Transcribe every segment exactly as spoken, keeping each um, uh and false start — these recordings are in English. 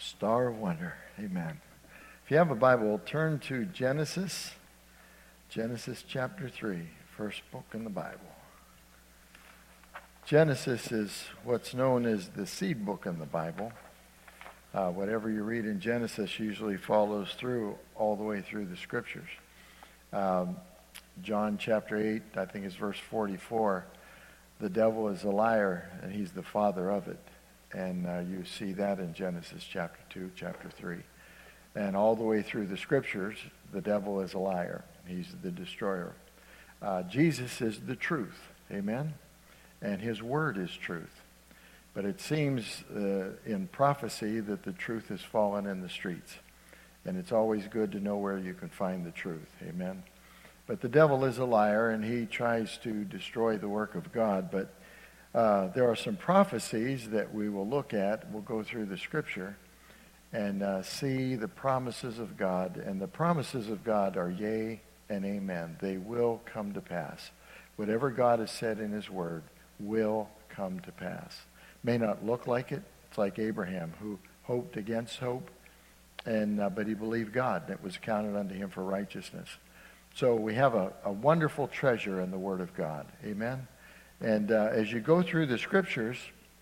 Star of wonder. Amen. If you have a Bible, turn to Genesis. Genesis chapter three, first book in the Bible. Genesis is what's known as the seed book in the Bible. Uh, whatever you read in Genesis usually follows through all the way through the scriptures. Um, John chapter eight, I think it's verse forty-four. The devil is a liar, and he's the father of it. And uh, you see that in Genesis chapter two, chapter three. And all the way through the scriptures, the devil is a liar. He's the destroyer. Uh, Jesus is the truth. Amen? And his word is truth. But it seems uh, in prophecy that the truth has fallen in the streets. And it's always good to know where you can find the truth. Amen? But the devil is a liar, and he tries to destroy the work of God. But uh, there are some prophecies that we will look at. We'll go through the scripture and uh, see the promises of God. And the promises of God are yea and amen. They will come to pass. Whatever God has said in his word will come to pass. May not look like it. It's like Abraham, who hoped against hope, and uh, but he believed God, and it was counted unto him for righteousness. So we have a, a wonderful treasure in the Word of God. Amen? And uh, as you go through the Scriptures,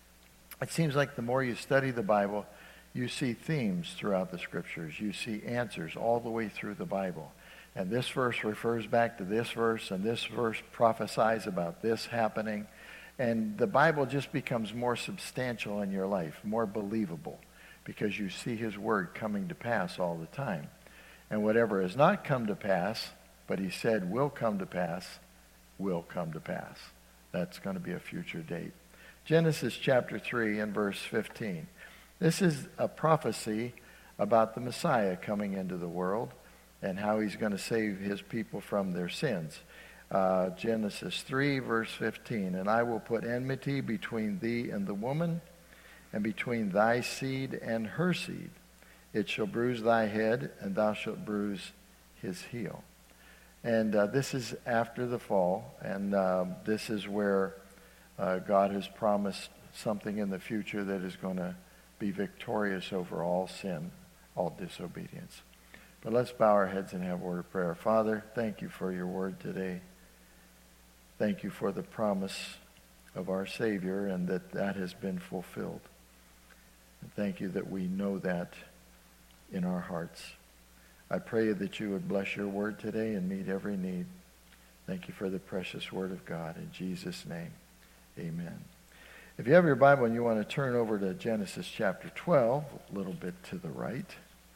it seems like the more you study the Bible, you see themes throughout the Scriptures. You see answers all the way through the Bible. And this verse refers back to this verse, and this verse prophesies about this happening. And the Bible just becomes more substantial in your life, more believable, because you see his word coming to pass all the time. And whatever has not come to pass, but he said will come to pass, will come to pass. That's going to be a future date. Genesis chapter three and verse fifteen. This is a prophecy about the Messiah coming into the world and how he's going to save his people from their sins. Uh, Genesis three, verse fifteen. And I will put enmity between thee and the woman, and between thy seed and her seed. It shall bruise thy head, and thou shalt bruise his heel. And uh, this is after the fall, and uh, this is where uh, God has promised something in the future that is going to be victorious over all sin, all disobedience. But let's bow our heads and have a word of prayer. Father, thank you for your word today. Thank you for the promise of our Savior, and that that has been fulfilled. And thank you that we know that in our hearts. I pray that you would bless your word today and meet every need. Thank you for the precious word of God. In Jesus' name, amen. If you have your Bible and you want to turn over to Genesis chapter twelve, a little bit to the right,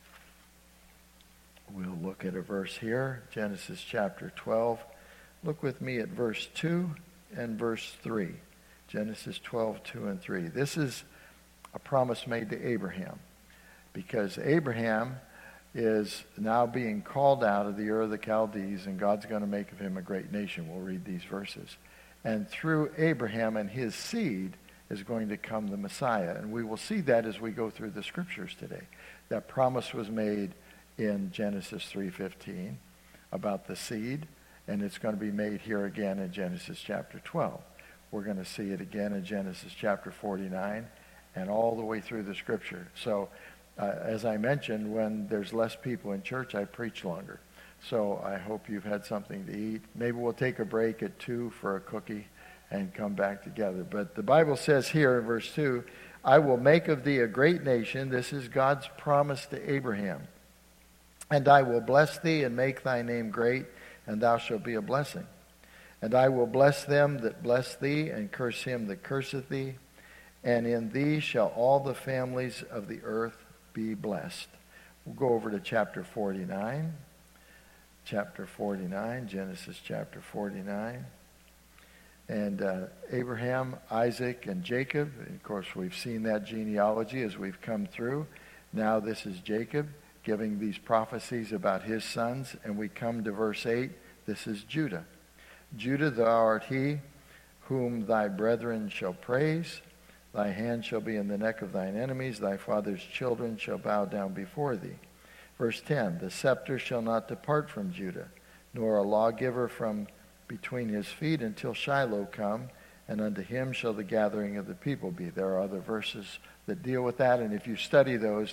we'll look at a verse here. Genesis chapter twelve. Look with me at verse two and verse three. Genesis twelve, two and three. This is a promise made to Abraham, because Abraham is now being called out of the Ur of the Chaldees, and God's going to make of him a great nation. We'll read these verses. And through Abraham and his seed is going to come the Messiah. And we will see that as we go through the scriptures today. That promise was made in Genesis three fifteen about the seed, and it's going to be made here again in Genesis chapter twelve. We're going to see it again in Genesis chapter forty-nine and all the way through the scripture. So Uh, as I mentioned, when there's less people in church, I preach longer. So I hope you've had something to eat. Maybe we'll take a break at two for a cookie and come back together. But the Bible says here in verse two, I will make of thee a great nation. This is God's promise to Abraham. And I will bless thee and make thy name great, and thou shalt be a blessing. And I will bless them that bless thee, and curse him that curseth thee. And in thee shall all the families of the earth be blessed. We'll go over to chapter forty-nine. Chapter forty-nine, Genesis chapter forty-nine. And uh, Abraham, Isaac, and Jacob. And of course, we've seen that genealogy as we've come through. Now this is Jacob giving these prophecies about his sons. And we come to verse eight. This is Judah. Judah, thou art he whom thy brethren shall praise. Thy hand shall be in the neck of thine enemies. Thy father's children shall bow down before thee. Verse ten, the scepter shall not depart from Judah, nor a lawgiver from between his feet until Shiloh come, and unto him shall the gathering of the people be. There are other verses that deal with that, and if you study those,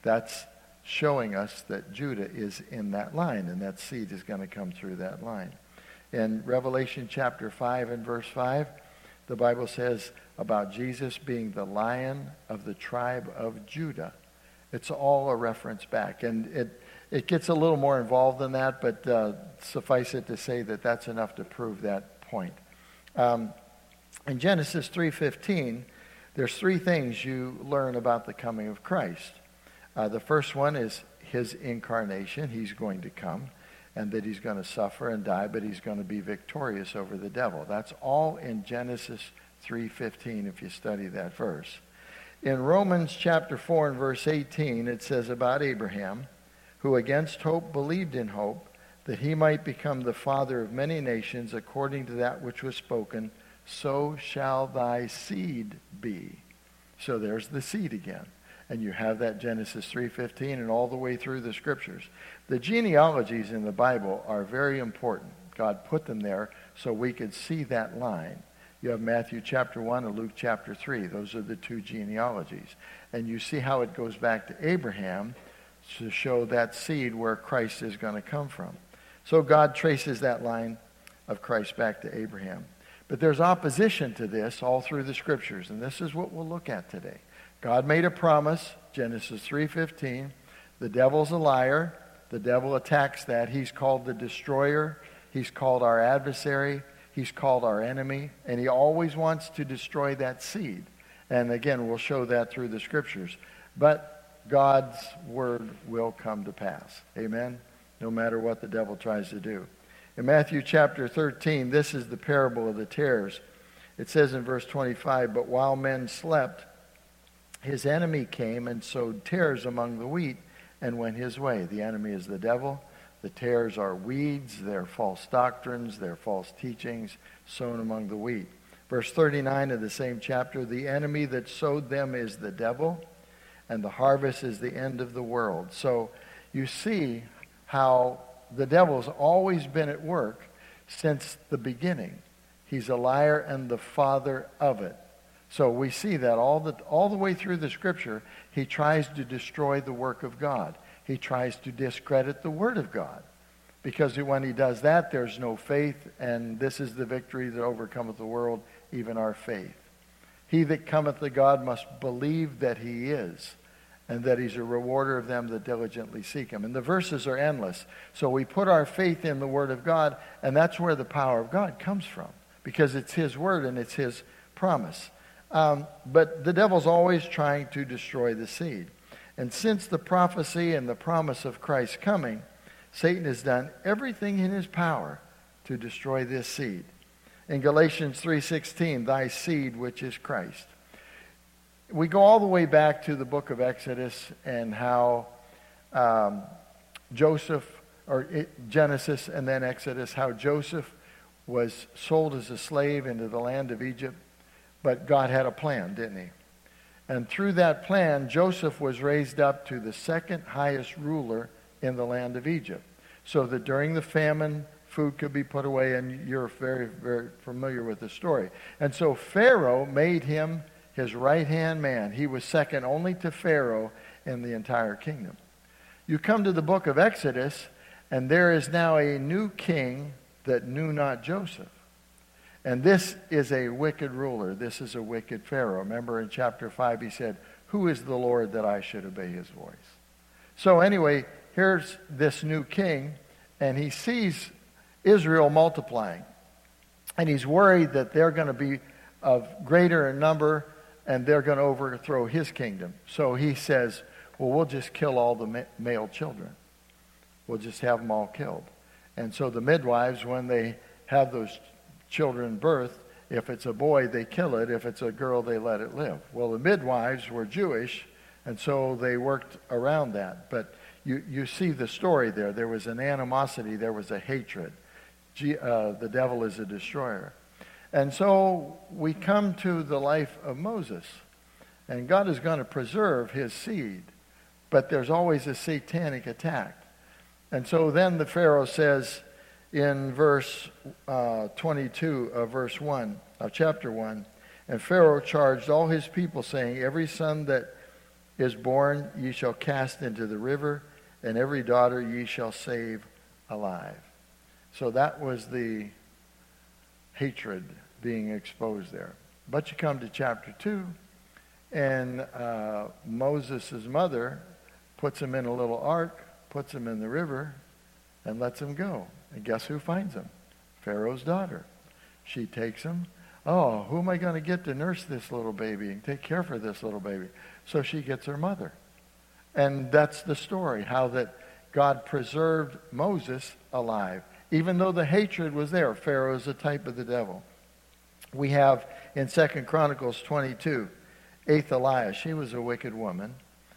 That's showing us that Judah is in that line, and that seed is going to come through that line. In Revelation chapter five and verse five, the Bible says about Jesus being the Lion of the tribe of Judah. It's all a reference back. And it, it gets a little more involved than that, but uh, suffice it to say that that's enough to prove that point. Um, in Genesis three fifteen, there's three things you learn about the coming of Christ. Uh, the first one is his incarnation. He's going to come, and that he's going to suffer and die, but he's going to be victorious over the devil. That's all in Genesis three fifteen if you study that verse. In Romans chapter four and verse eighteen, it says about Abraham, who against hope believed in hope, that he might become the father of many nations according to that which was spoken, so shall thy seed be. So there's the seed again. And you have that Genesis three fifteen and all the way through the scriptures. The genealogies in the Bible are very important. God put them there so we could see that line. You have Matthew chapter one and Luke chapter three. Those are the two genealogies. And you see how it goes back to Abraham to show that seed where Christ is going to come from. So God traces that line of Christ back to Abraham. But there's opposition to this all through the scriptures, and this is what we'll look at today. God made a promise, Genesis three fifteen. The devil's a liar. The devil attacks that. He's called the destroyer. He's called our adversary. He's called our enemy. And he always wants to destroy that seed. And again, we'll show that through the scriptures. But God's word will come to pass. Amen? No matter what the devil tries to do. In Matthew chapter thirteen, this is the parable of the tares. It says in verse twenty-five, but while men slept, his enemy came and sowed tares among the wheat and went his way. The enemy is the devil. The tares are weeds. They're false doctrines. They're false teachings sown among the wheat. Verse thirty-nine of the same chapter, the enemy that sowed them is the devil, and the harvest is the end of the world. So you see how the devil's always been at work since the beginning. He's a liar and the father of it. So we see that all the, all the way through the scripture, he tries to destroy the work of God. He tries to discredit the word of God. Because when he does that, there's no faith, and this is the victory that overcometh the world, even our faith. He that cometh to God must believe that he is, and that he's a rewarder of them that diligently seek him. And the verses are endless. So we put our faith in the word of God, and that's where the power of God comes from, because it's his word and it's his promise. Um, but the devil's always trying to destroy the seed. And since the prophecy and the promise of Christ's coming, Satan has done everything in his power to destroy this seed. In Galatians three sixteen, thy seed which is Christ. We go all the way back to the book of Exodus and how um, Joseph, or it, Genesis and then Exodus, how Joseph was sold as a slave into the land of Egypt. But God had a plan, didn't he? And through that plan, Joseph was raised up to the second highest ruler in the land of Egypt. So that during the famine, food could be put away, and you're very, very familiar with the story. And so Pharaoh made him his right-hand man. He was second only to Pharaoh in the entire kingdom. You come to the book of Exodus, and there is now a new king that knew not Joseph. And this is a wicked ruler. This is a wicked Pharaoh. Remember in chapter five, he said, who is the Lord that I should obey his voice? So anyway, here's this new king, and he sees Israel multiplying. And he's worried that they're going to be of greater in number, and they're going to overthrow his kingdom. So he says, well, we'll just kill all the ma- male children. We'll just have them all killed. And so the midwives, when they have those children birth, if it's a boy, they kill it. If it's a girl, they let it live. Well, the midwives were Jewish, and so they worked around that. But you, you see the story there. There was an animosity. There was a hatred. G, uh, the devil is a destroyer. And so we come to the life of Moses. And God is going to preserve his seed. But there's always a satanic attack. And so then the Pharaoh says in verse uh, twenty-two of verse one, of chapter one, and Pharaoh charged all his people, saying, every son that is born, ye shall cast into the river, and every daughter ye shall save alive. So that was the hatred being exposed there. But you come to chapter two, and uh, Moses' mother puts him in a little ark, puts him in the river, and lets him go. And guess who finds him? Pharaoh's daughter. She takes him. Oh, who am I going to get to nurse this little baby and take care for this little baby? So she gets her mother. And that's the story, how that God preserved Moses alive. Even though the hatred was there, Pharaoh is a type of the devil. We have in Second Chronicles twenty-two, Athaliah. She was a wicked woman.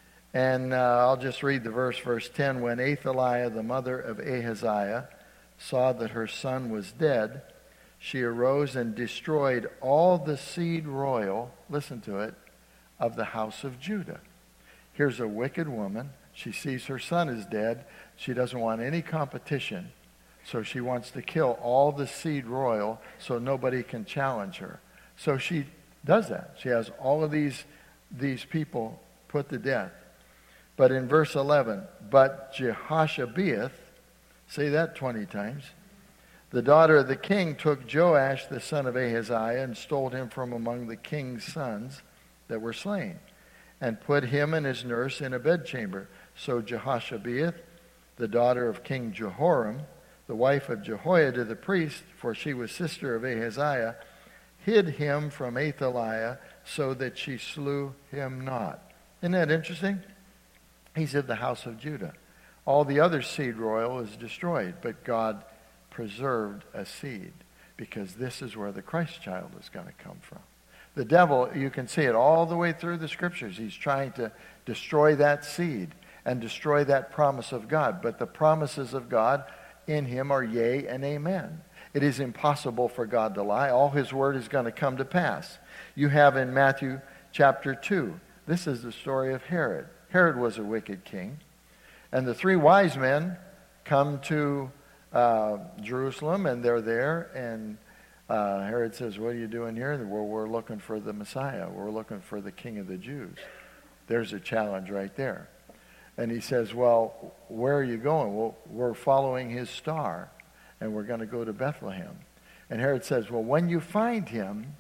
And uh, I'll just read the verse, verse ten. When Athaliah, the mother of Ahaziah, saw that her son was dead, she arose and destroyed all the seed royal, listen to it, of the house of Judah. Here's a wicked woman. She sees her son is dead. She doesn't want any competition. So she wants to kill all the seed royal so nobody can challenge her. So she does that. She has all of these, these people put to death. But in verse eleven, but Jehoshabeath, say that twenty times, the daughter of the king took Joash, the son of Ahaziah, and stole him from among the king's sons that were slain, and put him and his nurse in a bedchamber. So Jehoshabeath, the daughter of King Jehoram, the wife of Jehoiada the priest, for she was sister of Ahaziah, hid him from Athaliah so that she slew him not. Isn't that interesting? He's of the house of Judah. All the other seed royal is destroyed, but God preserved a seed because this is where the Christ child is going to come from. The devil, you can see it all the way through the scriptures. He's trying to destroy that seed and destroy that promise of God. But the promises of God in him are yea and amen. It is impossible for God to lie. All his word is going to come to pass. You have in Matthew chapter two, this is the story of Herod. Herod was a wicked king. And the three wise men come to uh, Jerusalem, and they're there, and uh, Herod says, what are you doing here? Well, we're looking for the Messiah. We're looking for the King of the Jews. There's a challenge right there. And he says, well, where are you going? Well, we're following his star, and we're going to go to Bethlehem. And Herod says, well, when you find him,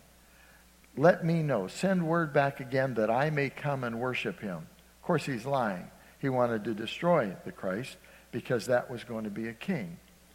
let me know. Send word back again that I may come and worship him. Of course, he's lying. He wanted to destroy the Christ because that was going to be a king.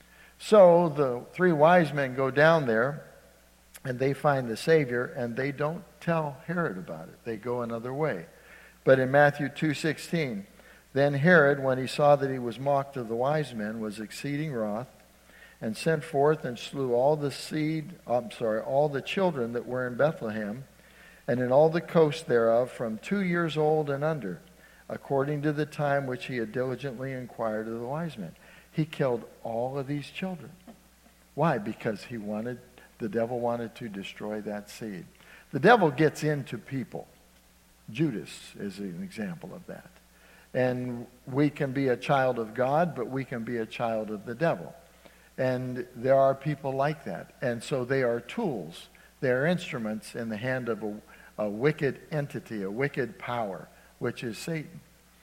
So the three wise men go down there, and they find the Savior, and they don't tell Herod about it. They go another way. But in Matthew two sixteen, then Herod, when he saw that he was mocked of the wise men, was exceeding wroth, and sent forth and slew all the seed, I'm sorry, all the children that were in Bethlehem, and in all the coast thereof, from two years old and under, according to the time which he had diligently inquired of the wise men. He killed all of these children. Why? Because he wanted, the devil wanted to destroy that seed. The devil gets into people. Judas is an example of that. And we can be a child of God, but we can be a child of the devil. And there are people like that. And so they are tools. They are instruments in the hand of a, a wicked entity, a wicked power, which is Satan.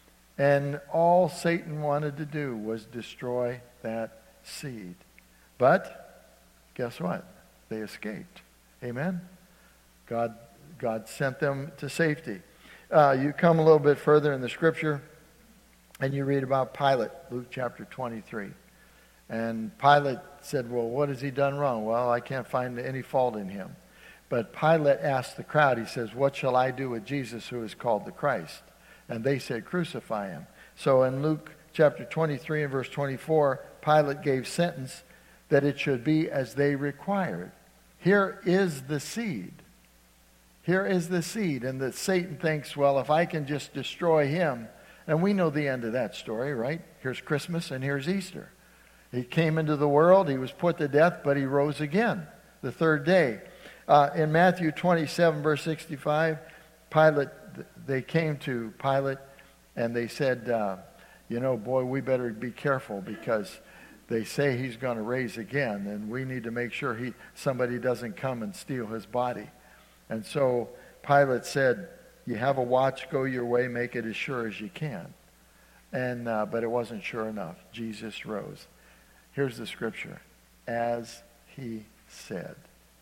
And all Satan wanted to do was destroy that seed. But guess what? They escaped. Amen? God, God sent them to safety. Uh, you come a little bit further in the scripture, and you read about Pilate, Luke chapter twenty-three. And Pilate said, well, what has he done wrong? Well, I can't find any fault in him. But Pilate asked the crowd, he says, what shall I do with Jesus who is called the Christ? And they said, crucify him. So in Luke chapter twenty-three and verse twenty-four, Pilate gave sentence that it should be as they required. Here is the seed. Here is the seed. And that Satan thinks, well, if I can just destroy him, and we know the end of that story, right? Here's Christmas and here's Easter. He came into the world, he was put to death, but he rose again the third day. Uh, in Matthew twenty-seven, verse sixty-five, Pilate, they came to Pilate and they said, uh, you know, boy, we better be careful because they say he's going to raise again, and we need to make sure he somebody doesn't come and steal his body. And so Pilate said, You have a watch, go your way, make it as sure as you can. And uh, but it wasn't sure enough. Jesus rose. Here's the scripture. As he said.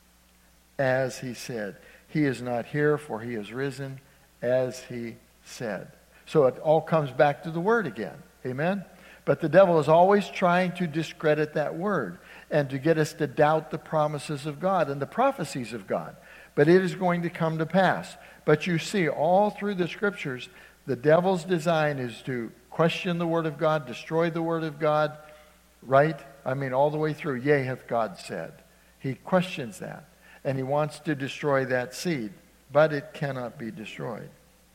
As he said. He is not here, for he is risen, as he said. So it all comes back to the word again. Amen? But the devil is always trying to discredit that word and to get us to doubt the promises of God and the prophecies of God. But it is going to come to pass. But you see, all through the scriptures, the devil's design is to question the word of God, destroy the word of God, right? I mean, all the way through. Yea, hath God said. He questions that. And he wants to destroy that seed. But it cannot be destroyed.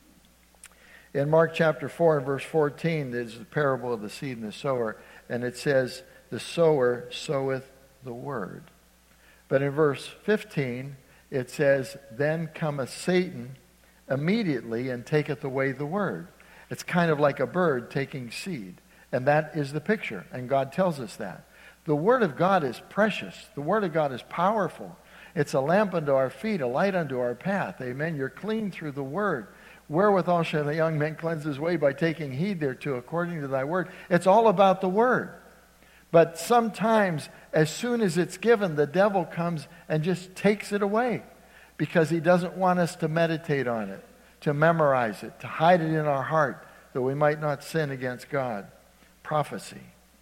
In Mark chapter four and verse fourteen, there's the parable of the seed and the sower. And it says, the sower soweth the word. But in verse fifteen, it says, then cometh Satan immediately and taketh away the word. It's kind of like a bird taking seed. And that is the picture. And God tells us that. The word of God is precious. The word of God is powerful. It's a lamp unto our feet, a light unto our path. Amen. You're clean through the word. Wherewithal shall the young man cleanse his way? By taking heed thereto according to thy word. It's all about the word. But sometimes, as soon as it's given, the devil comes and just takes it away. Because he doesn't want us to meditate on it, to memorize it, to hide it in our heart, that we might not sin against God. Prophecy.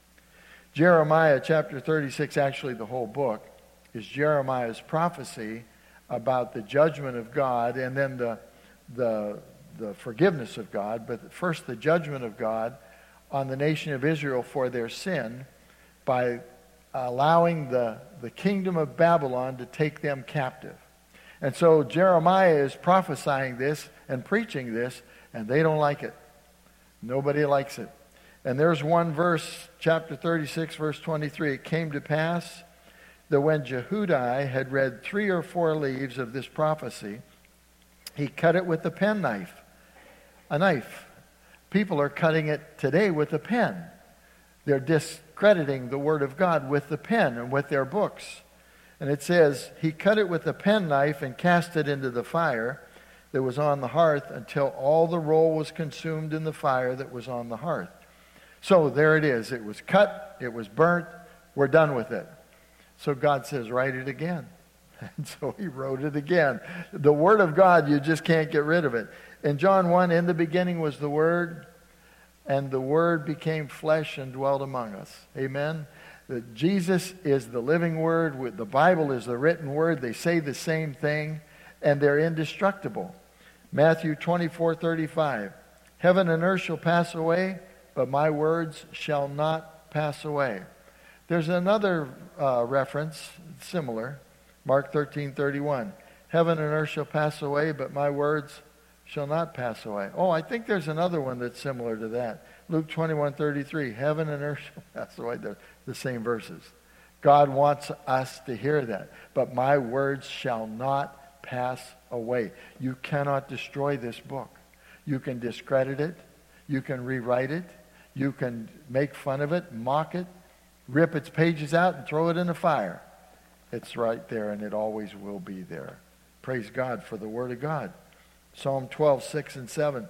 Jeremiah chapter thirty-six, actually the whole book, is Jeremiah's prophecy about the judgment of God and then the, the, the forgiveness of God. But first the judgment of God on the nation of Israel for their sin by allowing the, the kingdom of Babylon to take them captive. And so Jeremiah is prophesying this and preaching this, and they don't like it. Nobody likes it. And there's one verse, chapter thirty-six, verse twenty-three. It came to pass that when Jehudi had read three or four leaves of this prophecy, he cut it with a penknife. A knife. People are cutting it today with a pen. They're discrediting the word of God with the pen and with their books. And it says, he cut it with a penknife and cast it into the fire that was on the hearth until all the roll was consumed in the fire that was on the hearth. So there it is. It was cut. It was burnt. We're done with it. So God says, write it again. And so he wrote it again. The word of God, you just can't get rid of it. In John one, in the beginning was the Word, and the Word became flesh and dwelt among us. Amen? That Jesus is the living Word. The Bible is the written Word. They say the same thing, and they're indestructible. Matthew twenty-four thirty-five. Heaven and earth shall pass away, but my words shall not pass away. There's another uh, reference, similar. Mark thirteen thirty-one. Heaven and earth shall pass away, but my words shall not pass away. Oh, I think there's another one that's similar to that. Luke twenty-one thirty-three. Heaven and earth shall pass away. They're the same verses. God wants us to hear that. But my words shall not pass away. You cannot destroy this book. You can discredit it. You can rewrite it. You can make fun of it, mock it, rip its pages out and throw it in the fire. It's right there, and it always will be there. Praise God for the Word of God. Psalm twelve, six and seven.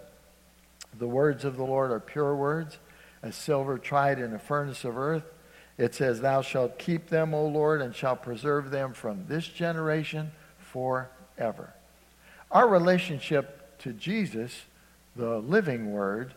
The words of the Lord are pure words, as silver tried in a furnace of earth. It says, thou shalt keep them, O Lord, and shalt preserve them from this generation forever. Our relationship to Jesus, the living Word,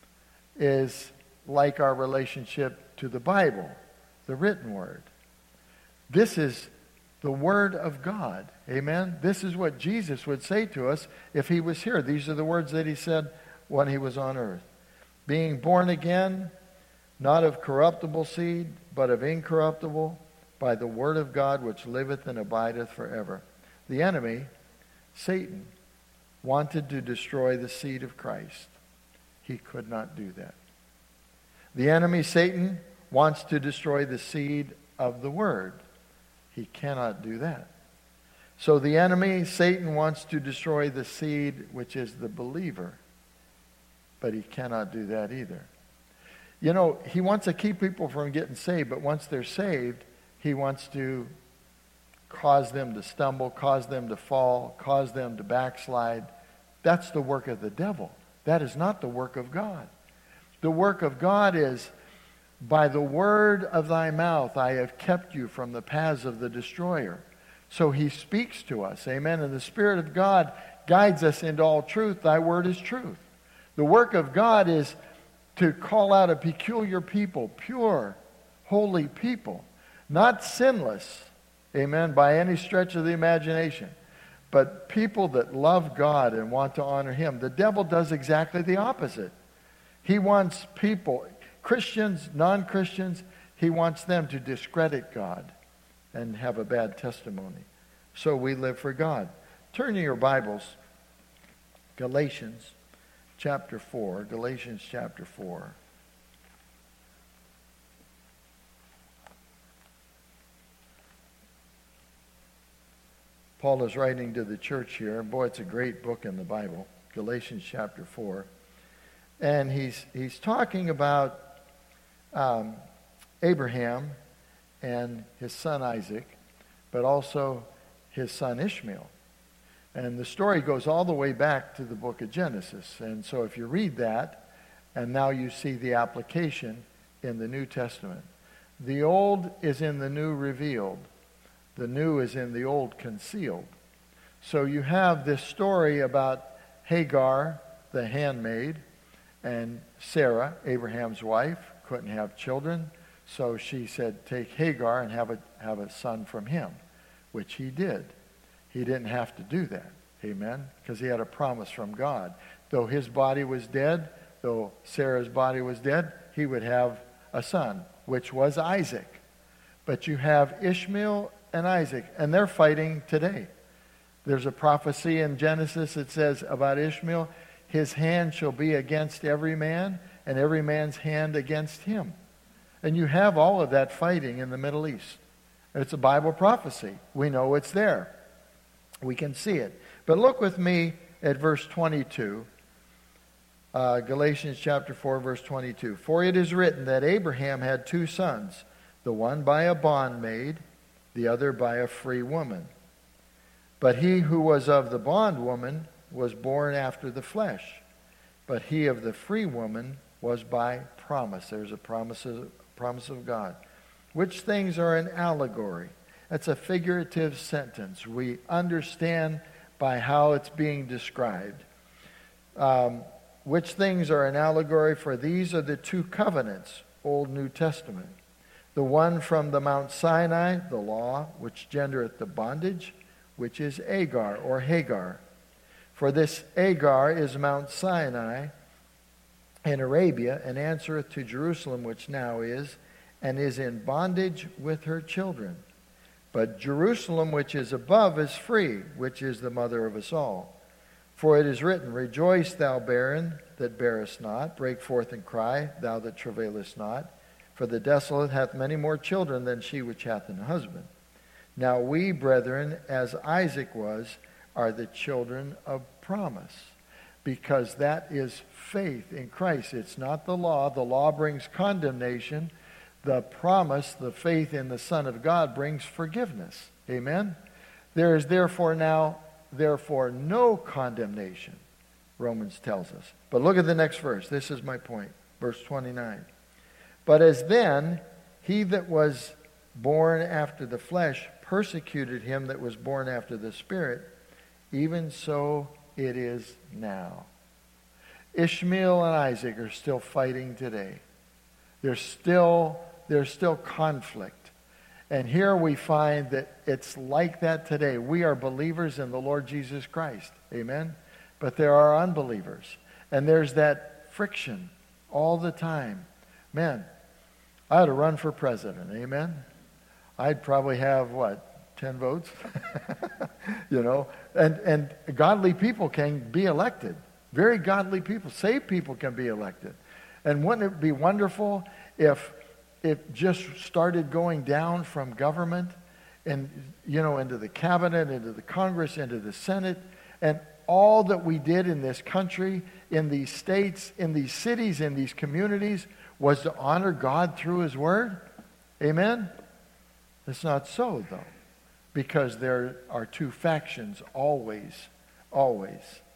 is like our relationship to the Bible, the written Word. This is the Word of God. Amen? This is what Jesus would say to us if he was here. These are the words that he said when he was on earth. Being born again, not of corruptible seed, but of incorruptible, by the Word of God which liveth and abideth forever. The enemy, Satan, wanted to destroy the seed of Christ. He could not do that. The enemy, Satan, wants to destroy the seed of the Word. He cannot do that. So the enemy, Satan, wants to destroy the seed, which is the believer. But he cannot do that either. You know, he wants to keep people from getting saved, but once they're saved, he wants to cause them to stumble, cause them to fall, cause them to backslide, That's the work of the devil. That is not the work of God. The work of God is, by the word of thy mouth I have kept you from the paths of the destroyer. So he speaks to us, amen, and the Spirit of God guides us into all truth. Thy word is truth. The work of God is to call out a peculiar people, pure, holy people, not sinless, amen, by any stretch of the imagination, but people that love God and want to honor him. The devil does exactly the opposite. He wants people, Christians, non-Christians, he wants them to discredit God and have a bad testimony. So we live for God. Turn to your Bibles, Galatians chapter four, Galatians chapter four. Paul is writing to the church here. Boy, it's a great book in the Bible, Galatians chapter four. And he's he's talking about um, Abraham and his son Isaac, but also his son Ishmael. And the story goes all the way back to the book of Genesis. And so if you read that, and now you see the application in the New Testament. The old is in the new revealed. The new is in the old concealed. So you have this story about Hagar, the handmaid, and Sarah, Abraham's wife, couldn't have children. So she said, take Hagar and have a, have a son from him, which he did. He didn't have to do that, amen, because he had a promise from God. Though his body was dead, though Sarah's body was dead, he would have a son, which was Isaac. But you have Ishmael and Isaac, and they're fighting today. There's a prophecy in Genesis that says about Ishmael, his hand shall be against every man, and every man's hand against him. And you have all of that fighting in the Middle East. It's a Bible prophecy. We know it's there. We can see it. But look with me at verse twenty-two. Uh, Galatians chapter four, verse twenty-two. For it is written that Abraham had two sons, the one by a bondmaid, the other by a free woman. But he who was of the bondwoman was born after the flesh, but he of the free woman was by promise. There's a promise of, promise of God. Which things are an allegory? That's a figurative sentence. We understand by how it's being described. Um, which things are an allegory? For these are the two covenants, Old New Testament. The one from the Mount Sinai, the law, which gendereth the bondage, which is Agar or Hagar. For this Agar is Mount Sinai in Arabia, and answereth to Jerusalem, which now is, and is in bondage with her children. But Jerusalem, which is above, is free, which is the mother of us all. For it is written, Rejoice, thou barren that bearest not. Break forth and cry, thou that travailest not. For the desolate hath many more children than she which hath an husband. Now we, brethren, as Isaac was, are the children of promise. Because that is faith in Christ. It's not the law. The law brings condemnation. The promise, the faith in the Son of God, brings forgiveness. Amen? There is therefore now, therefore, no condemnation, Romans tells us. But look at the next verse. This is my point. Verse twenty-nine. But as then, he that was born after the flesh persecuted him that was born after the Spirit, even so it is now. Ishmael and Isaac are still fighting today. There's still, there's still conflict. And here we find that it's like that today. We are believers in the Lord Jesus Christ. Amen? But there are unbelievers. And there's that friction all the time. Man, I ought to run for president. Amen? I'd probably have, what, ten votes? You know? And, and godly people can be elected. Very godly people, saved people can be elected. And wouldn't it be wonderful if it just started going down from government and, you know, into the cabinet, into the Congress, into the Senate, and all that we did in this country, in these states, in these cities, in these communities, was to honor God through His Word? Amen? It's not so, though, because there are two factions always, always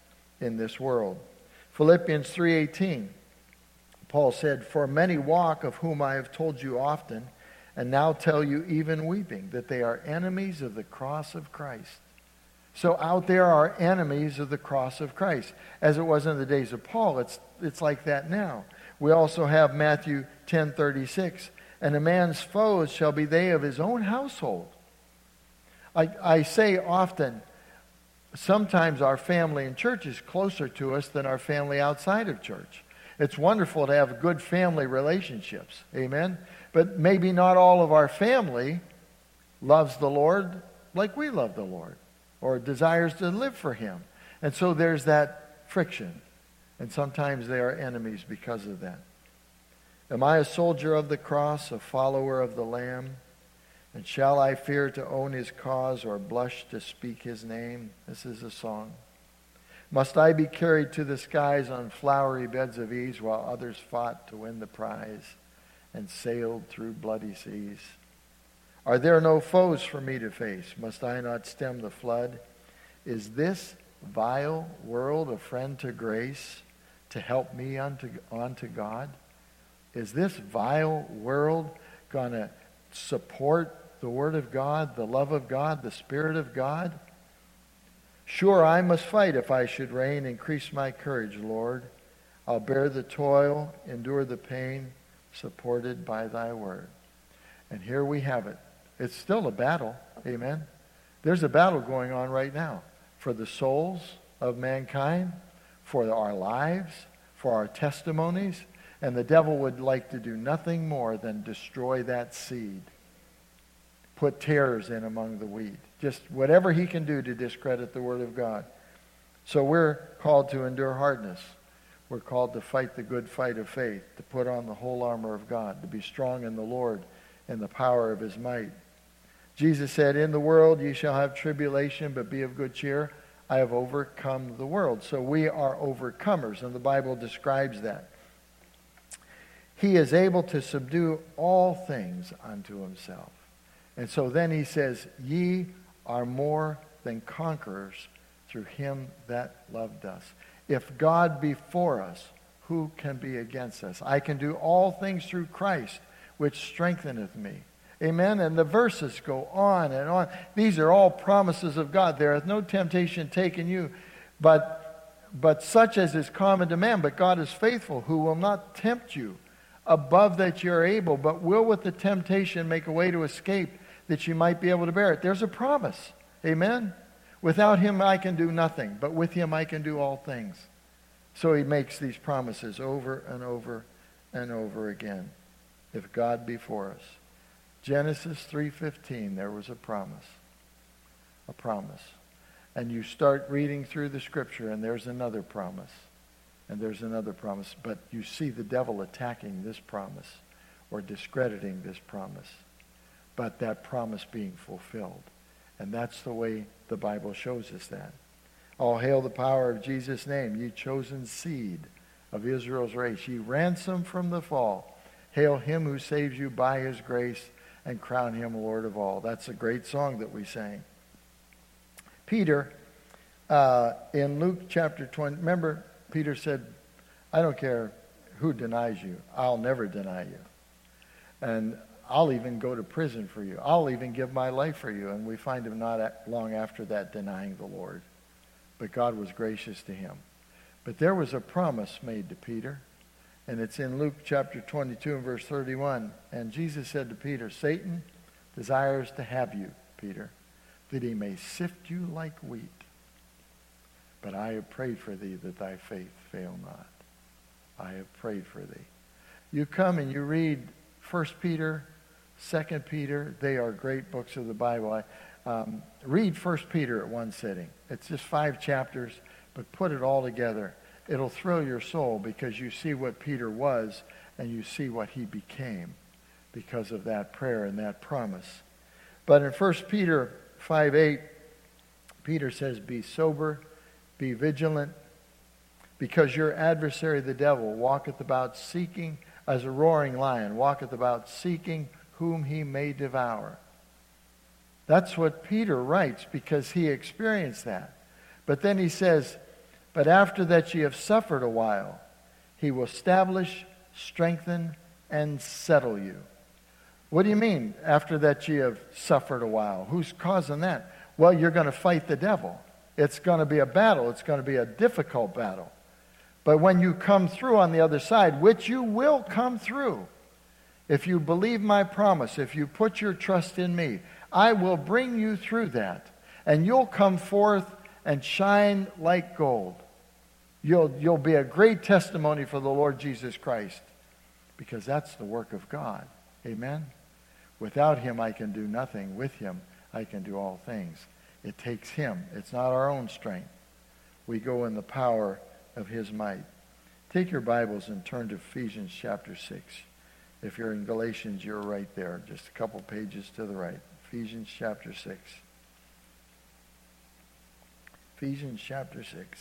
in this world. Philippians three eighteen, Paul said, "For many walk, of whom I have told you often, and now tell you even weeping, that they are enemies of the cross of Christ." So out there are enemies of the cross of Christ. As it was in the days of Paul, it's, it's like that now. We also have Matthew ten thirty-six, "And a man's foes shall be they of his own household." I, I say often, sometimes our family in church is closer to us than our family outside of church. It's wonderful to have good family relationships. Amen? But maybe not all of our family loves the Lord like we love the Lord, or desires to live for Him. And so there's that friction. And sometimes they are enemies because of that. "Am I a soldier of the cross, a follower of the Lamb? And shall I fear to own His cause, or blush to speak His name?" This is a song. "Must I be carried to the skies on flowery beds of ease, while others fought to win the prize and sailed through bloody seas? Are there no foes for me to face? Must I not stem the flood? Is this vile world a friend to grace, to help me unto, unto God? Is this vile world going to support the Word of God, the love of God, the Spirit of God? Sure, I must fight if I should reign. Increase my courage, Lord. I'll bear the toil, endure the pain, supported by Thy Word." And here we have it. It's still a battle. Amen. There's a battle going on right now for the souls of mankind, for our lives, for our testimonies. And the devil would like to do nothing more than destroy that seed. Put tares in among the wheat. Just whatever he can do to discredit the Word of God. So we're called to endure hardness. We're called to fight the good fight of faith, to put on the whole armor of God, to be strong in the Lord and the power of His might. Jesus said, "In the world ye shall have tribulation, but be of good cheer. I have overcome the world." So we are overcomers, and the Bible describes that. He is able to subdue all things unto Himself. And so then He says, "Ye are more than conquerors through Him that loved us." If God be for us, who can be against us? I can do all things through Christ, which strengtheneth me. Amen? And the verses go on and on. These are all promises of God. There hath no temptation taken you, but, but such as is common to man. But God is faithful, who will not tempt you above that you are able, but will with the temptation make a way to escape, that you might be able to bear it. There's a promise. Amen? Without Him I can do nothing, but with Him I can do all things. So He makes these promises over and over and over again. If God be for us. Genesis three fifteen, there was a promise. A promise. And you start reading through the Scripture, and there's another promise. And there's another promise. But you see the devil attacking this promise, or discrediting this promise. But that promise being fulfilled. And that's the way the Bible shows us that. All hail the power of Jesus' name, ye chosen seed of Israel's race, ye ransomed from the fall. Hail Him who saves you by His grace, and crown Him Lord of all. That's a great song that we sang. Peter, uh, in Luke chapter twenty, remember Peter said, "I don't care who denies you, I'll never deny you. And I'll even go to prison for you. I'll even give my life for you." And we find him not long after that denying the Lord. But God was gracious to him. But there was a promise made to Peter. And it's in Luke chapter twenty-two and verse thirty-one. And Jesus said to Peter, "Satan desires to have you, Peter, that he may sift you like wheat. But I have prayed for thee that thy faith fail not." I have prayed for thee. You come and you read First Peter, Second Peter. They are great books of the Bible. I, um, read First Peter at one sitting. It's just five chapters, but put it all together. It'll thrill your soul because you see what Peter was and you see what he became because of that prayer and that promise. But in First Peter five eight, Peter says, "Be sober, be vigilant, because your adversary the devil walketh about seeking, as a roaring lion, walketh about seeking whom he may devour." That's what Peter writes because he experienced that. But then he says, But after that ye have suffered a while, he will establish, strengthen, and settle you. What do you mean, after that ye have suffered a while? Who's causing that? Well, you're going to fight the devil. It's going to be a battle. It's going to be a difficult battle. But when you come through on the other side, which you will come through, if you believe my promise, if you put your trust in me, I will bring you through that. And you'll come forth and shine like gold. You'll, you'll be a great testimony for the Lord Jesus Christ, because that's the work of God. Amen? Without him, I can do nothing. With him, I can do all things. It takes him. It's not our own strength. We go in the power of his might. Take your Bibles and turn to Ephesians chapter six. If you're in Galatians, you're right there, just a couple pages to the right. Ephesians chapter six. Ephesians chapter six.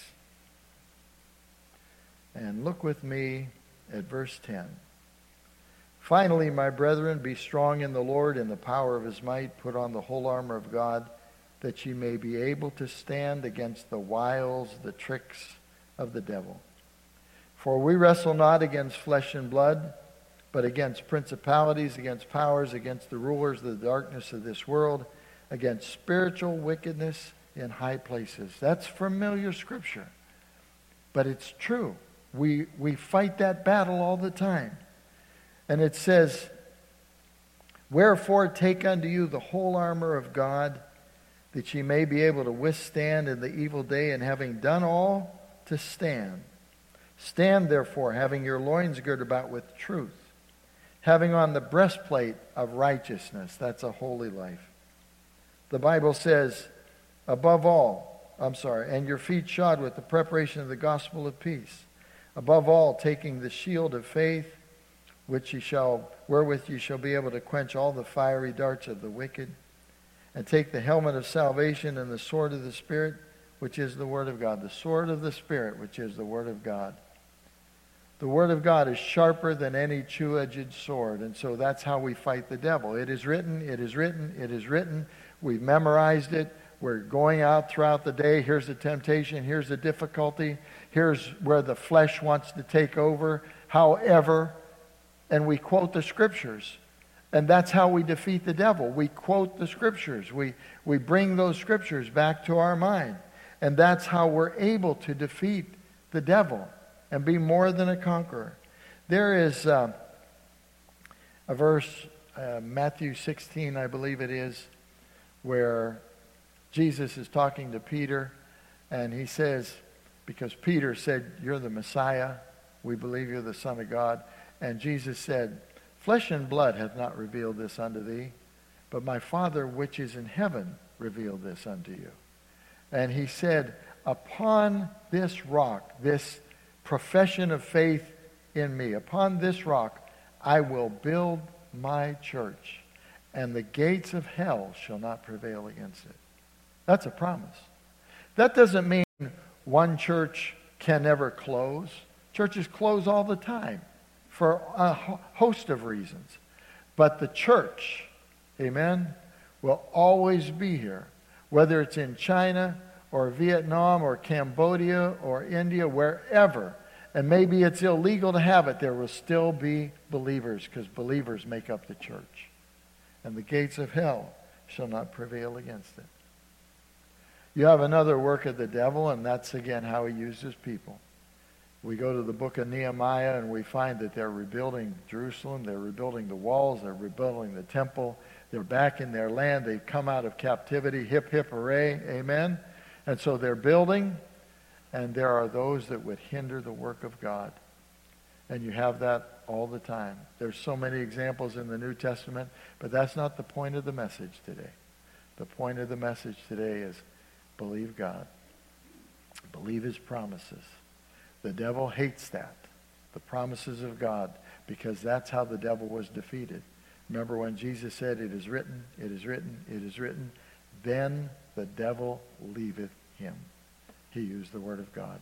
And look with me at verse ten. Finally, my brethren, be strong in the Lord and the power of his might. Put on the whole armor of God, that ye may be able to stand against the wiles, the tricks of the devil. For we wrestle not against flesh and blood, but against principalities, against powers, against the rulers of the darkness of this world, against spiritual wickedness in high places. That's familiar scripture. But it's true. We, we fight that battle all the time. And it says, wherefore take unto you the whole armor of God, that ye may be able to withstand in the evil day, and having done all, to stand. Stand therefore, having your loins girded about with truth, having on the breastplate of righteousness. That's a holy life. The Bible says, above all, I'm sorry, and your feet shod with the preparation of the gospel of peace. Above all, taking the shield of faith, which ye shall, wherewith ye shall be able to quench all the fiery darts of the wicked, and take the helmet of salvation and the sword of the Spirit, which is the Word of God. The sword of the Spirit, which is the Word of God. The Word of God is sharper than any two-edged sword, and so that's how we fight the devil. It is written, it is written, it is written. We've memorized it. We're going out throughout the day. Here's the temptation. Here's the difficulty. Here's where the flesh wants to take over. However, and we quote the scriptures. And that's how we defeat the devil. We quote the scriptures. We, we bring those scriptures back to our mind. And that's how we're able to defeat the devil and be more than a conqueror. There is uh, a verse, uh, Matthew sixteen, I believe it is, where Jesus is talking to Peter, and he says, because Peter said, you're the Messiah, we believe you're the Son of God. And Jesus said, flesh and blood hath not revealed this unto thee, but my Father which is in heaven revealed this unto you. And he said, upon this rock, this profession of faith in me, upon this rock I will build my church, and the gates of hell shall not prevail against it. That's a promise. That doesn't mean one church can never close. Churches close all the time for a host of reasons. But the church, amen, will always be here. Whether it's in China or Vietnam or Cambodia or India, wherever. And maybe it's illegal to have it, there will still be believers, because believers make up the church. And the gates of hell shall not prevail against it. You have another work of the devil, and that's again how he uses people. We go to the book of Nehemiah, and we find that they're rebuilding Jerusalem. They're rebuilding the walls. They're rebuilding the temple. They're back in their land. They've come out of captivity. Hip, hip, hooray. Amen. And so they're building, and there are those that would hinder the work of God. And you have that all the time. There's so many examples in the New Testament, but that's not the point of the message today. The point of the message today is believe God. Believe his promises. The devil hates that, the promises of God, because that's how the devil was defeated. Remember when Jesus said, it is written, it is written, it is written, then the devil leaveth him. He used the word of God.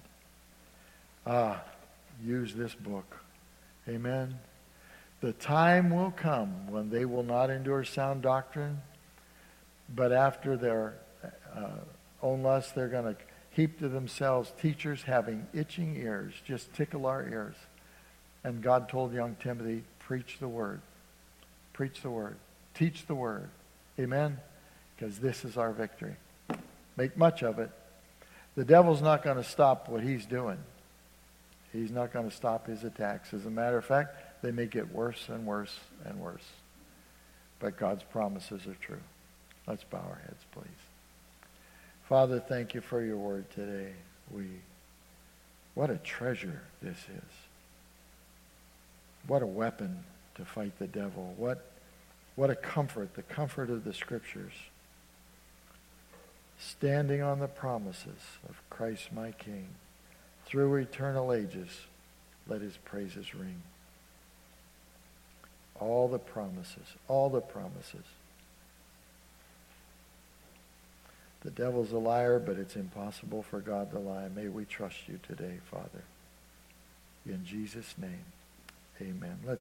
Ah, use this book. Amen. The time will come when they will not endure sound doctrine, but after their uh, own lust, they're going to heap to themselves teachers having itching ears, just tickle our ears. And God told young Timothy, preach the word. Preach the word. Teach the word. Amen? Because this is our victory. Make much of it. The devil's not going to stop what he's doing. He's not going to stop his attacks. As a matter of fact, they may get worse and worse and worse. But God's promises are true. Let's bow our heads, please. Father, thank you for your word today. We, what a treasure this is. What a weapon to fight the devil. What, what a comfort, the comfort of the Scriptures. Standing on the promises of Christ my King. Through eternal ages, let his praises ring. All the promises, all the promises. The devil's a liar, but it's impossible for God to lie. May we trust you today, Father. In Jesus' name, amen. Let's